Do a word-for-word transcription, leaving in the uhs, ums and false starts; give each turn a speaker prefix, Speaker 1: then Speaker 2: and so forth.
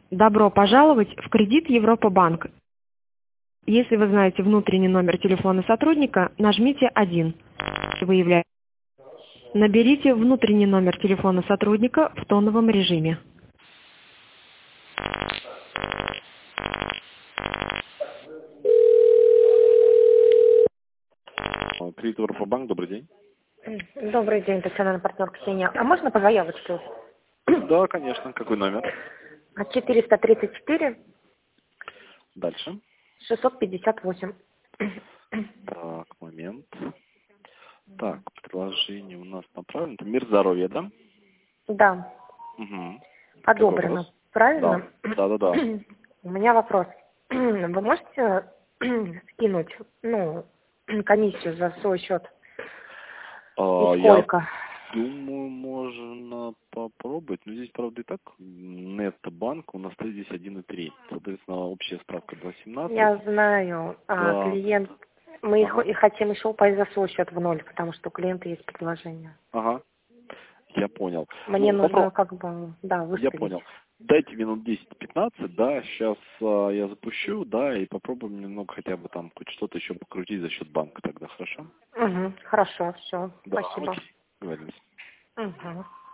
Speaker 1: Добро пожаловать в кредит Европа Банк. Если вы знаете внутренний номер телефона сотрудника, нажмите один. Вы являетесь. Наберите внутренний номер телефона сотрудника в тоновом режиме.
Speaker 2: Кредит Европа Банк, добрый день.
Speaker 3: Добрый день, Татьяна, партнер Ксения. А можно по заявочке?
Speaker 2: Да, конечно. Какой номер?
Speaker 3: четыреста тридцать четыре
Speaker 2: Дальше.
Speaker 3: шестьсот пятьдесят восемь.
Speaker 2: Так, момент. Так, предложение у нас направлено. Это мир здоровья, да?
Speaker 3: Да,
Speaker 2: Угу.
Speaker 3: одобрено. Правильно?
Speaker 2: Да, да, да. да.
Speaker 3: У меня вопрос. Вы можете скинуть, ну, комиссию за свой счет?
Speaker 2: А,
Speaker 3: И сколько?
Speaker 2: Я думаю, можно попробовать. Но здесь, правда, и так Нетбанк у нас стоит здесь один и три. Соответственно, общая ставка два семнадцать.
Speaker 3: Я знаю, а
Speaker 2: Да.
Speaker 3: клиент... Мы
Speaker 2: Ага.
Speaker 3: и хотим еще упасть за свой счет в ноль, потому что у клиента есть предложение.
Speaker 2: Ага. Я понял.
Speaker 3: Мне
Speaker 2: Ну,
Speaker 3: нужно
Speaker 2: попро-
Speaker 3: как бы, да,
Speaker 2: Я
Speaker 3: выставить.
Speaker 2: понял. Дайте минут десять-пятнадцать, да, сейчас а, я запущу, да, и попробуем немного хотя бы там хоть что-то еще покрутить за счет банка тогда, хорошо?
Speaker 3: Угу, хорошо, все,
Speaker 2: Да,
Speaker 3: спасибо.
Speaker 2: окей, договорились.
Speaker 3: Угу.